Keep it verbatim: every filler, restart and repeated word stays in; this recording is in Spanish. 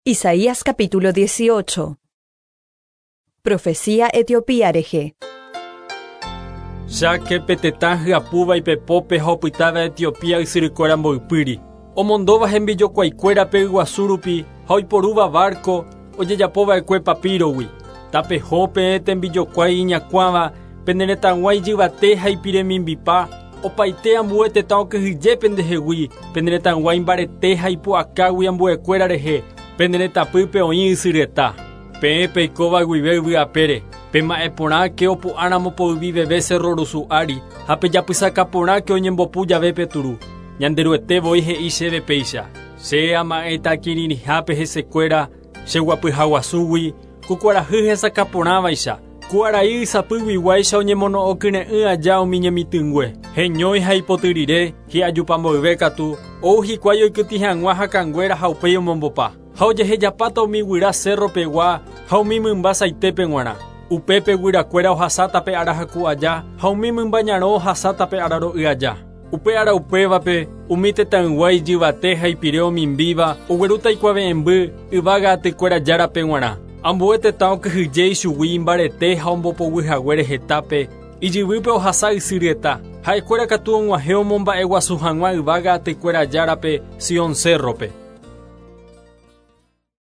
Isaías capítulo dieciocho. Profecía Etiopía reje. Ya que petetanja puba y pepope hopitaba Etiopía y siricora moipiri. O mondova envió cuaicuera peguasurupi, hoy por uva barco, oye ya pova e cuepa pirowi. Tape hope ete envió cuaiña cuava, peneretan guay jibateja y piremimbipa. O paitea muete tao que hijepen de jewi, peneretan guay bareteja y puacawi ambuecuera reje. Pendereta pipe oin sireta. Pepe kova guibe apere. Pema epona que opu anamo po vive bese rorusu ari. Hape ya pisa capona que oñembo puya bepe turu. Yanderuete voije ishe de peisha. Se ama eta kirini hape hese cuera. Se guapi hawasui. Kukuara hije sa capona vaisha. Kuara isa piwi waisha oñemono okine ua yao miñe mitungwe. Heñoi haipotirire. Hi ayupambo bekatu. Oji cuayo ikutihan oaxacanguera jaupeyo mombopa. Hauye heyapato mi guira cerro pegua, hau mi mumbasa itepe guana. Upepe guira cuera ojasata pe arajaku allá, hau mi mumbañaro ojasata pe araro allá. Upe ara upeva pe, umite tan guay jibateja y pireo mimbiba, ugueruta y cuave embu, ibaga te cuera yara pe guana. Ambuete tao que hijei shuwin bareteja ombopo guijaguere jetape, y jibupe ojasa y sirieta. Hai cuera catuon guajeo momba egua sujanwa ibaga te cuera yara pe sion cerro pe.